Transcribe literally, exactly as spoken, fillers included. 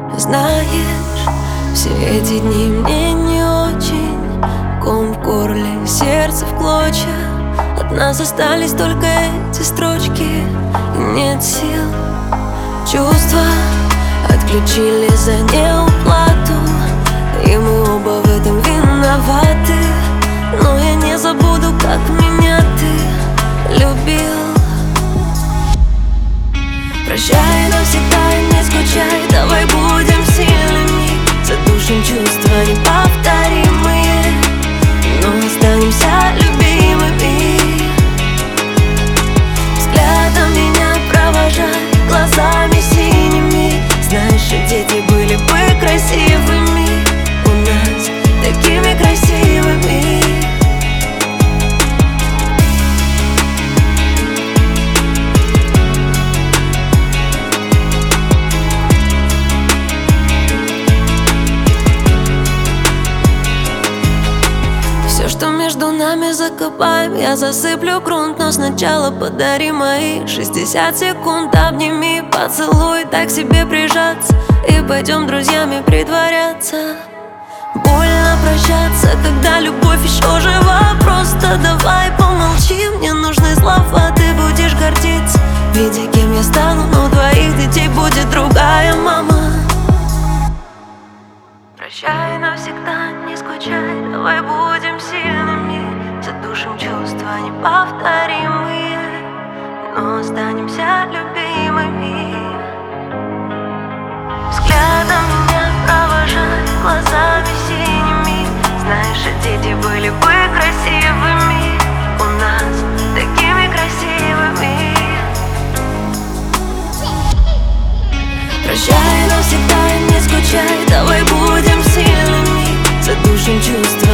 Знаешь, все эти дни мне не очень. Ком в горле, сердце в клочья. От нас остались только эти строчки, и нет сил. Чувства отключили за неуплату, и мы оба в этом виноваты. Но я не забуду, как меня ты любил. Прощай навсегда и не скучай, давай будем сильными, задушим чувства неповторимые, но останемся любимыми. Взглядом меня провожай, глазами синими. Знаешь, и дети были бы красивыми у нас, такими красивыми. Все, что между нами, закопаем. Я засыплю грунт, но сначала подари мои шестьдесят секунд. Обними, поцелуй, так себе прижаться, и пойдем друзьями притворяться. Больно прощаться, когда любовь еще жива. Просто давай помолчи, мне нужны слова. Ты будешь гордиться, видя, кем я стану, но у твоих детей будет другая мама. Прощай навсегда, не скучай, давай будем сильными, задушим чувства неповторимые, но останемся любимыми. Взглядом меня провожай, глазами синими. Знаешь, и дети были бы красивыми у нас, такими красивыми. Прощай навсегда и не скучай, давай будем сильными, задушим чувства